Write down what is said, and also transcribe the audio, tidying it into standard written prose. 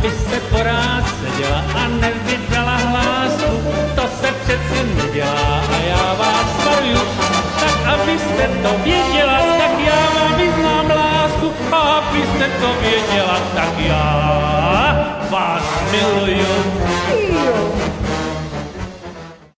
aby se porád seděla a nevydala hlásku. To se přece nedělá a já vás varuju. Tak abyste to věděla, tak já vám vyznám lásku. A abyste to věděla, tak já vás miluju.